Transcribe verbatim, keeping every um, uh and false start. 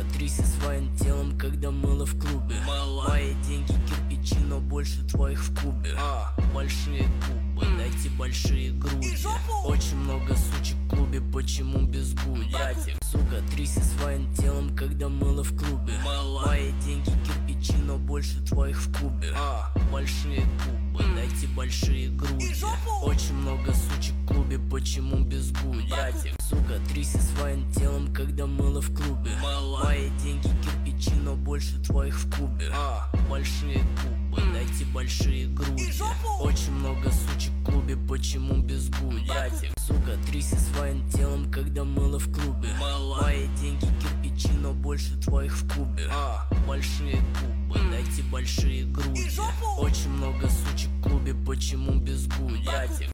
тряси своим телом, когда мыло в клубе. Мои деньги кирпичи, но больше твоих в кубе. а, Большие губы, дайте большие груди. Очень много сучек в клубе, почему без гуди? Братик, сука, тряси своим телом, когда мыло в клубе. Мои деньги кирпичи, но больше твоих в кубе. а, Большие губы, дайте большие груди. Очень много сучек в клубе, почему без гуди? Братик, сука, тряси своим телом, когда мыло в клубе. Мои деньги кирпичи, но больше твоих в кубе. а, Большие губы, дайте большие груди. Очень много сучек в клубе, почему без гуди? Братик, сука, тряси своим телом, когда мыло в клубе. Мои деньги кирпичи, но больше твоих в кубе. а, Большие губы, дайте большие груди. Очень много сучек в клубе, почему без гуди? Братик.